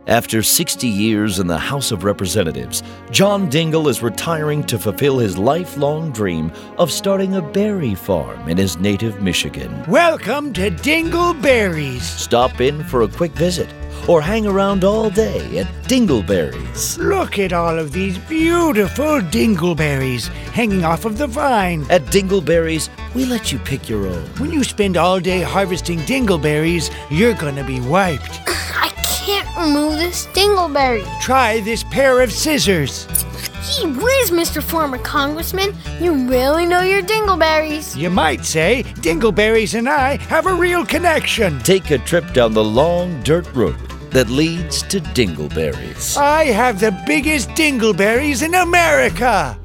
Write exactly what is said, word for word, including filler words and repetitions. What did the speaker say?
After sixty years in the House of Representatives, John Dingell is retiring to fulfill his lifelong dream of starting a berry farm in his native Michigan. Welcome to Dingleberries. Stop in for a quick visit or hang around all day at Dingleberries. Look at all of these beautiful dingleberries hanging off of the vine. At Dingleberries, we let you pick your own. When you spend all day harvesting dingleberries, you're gonna be wiped. I can't remove this dingleberry. Try this pair of scissors. Gee whiz, Mister Former Congressman, you really know your dingleberries. You might say Dingleberries and I have a real connection. Take a trip down the long dirt road that leads to Dingleberries. I have the biggest dingleberries in America.